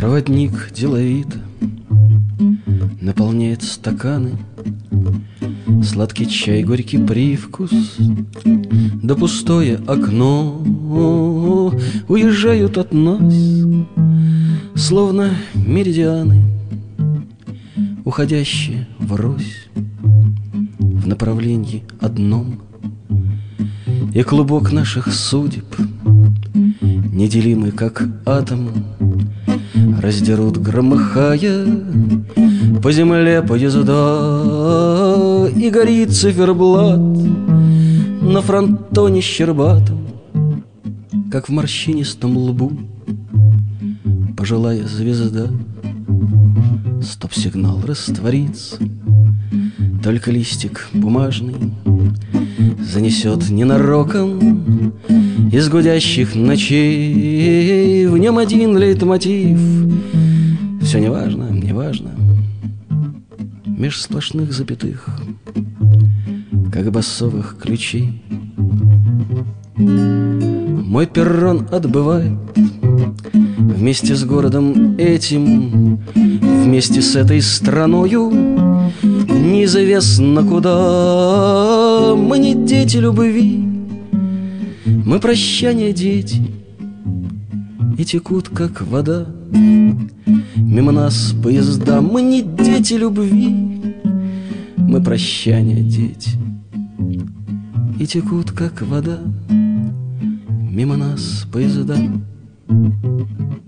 Проводник деловито наполняет стаканы, сладкий чай, горький привкус, да пустое окно уезжают от нас, словно меридианы, уходящие врозь в направлении одном. И клубок наших судеб, неделимый как атом, раздерут, громыхая по земле поезда. И горит циферблат на фронтоне щербатом, как в морщинистом лбу пожилая звезда. Стоп-сигнал растворится, только листик бумажный занесет ненароком из гудящих ночей. В нем один лейтмотив: все неважно, неважно, меж сплошных запятых, как басовых ключей. Мой перрон отбывает вместе с городом этим, вместе с этой страною, неизвестно куда. Мы не дети любви, мы прощания дети, и текут, как вода, мимо нас поезда. Мы не дети любви, мы прощания дети, и текут, как вода, мимо нас поезда.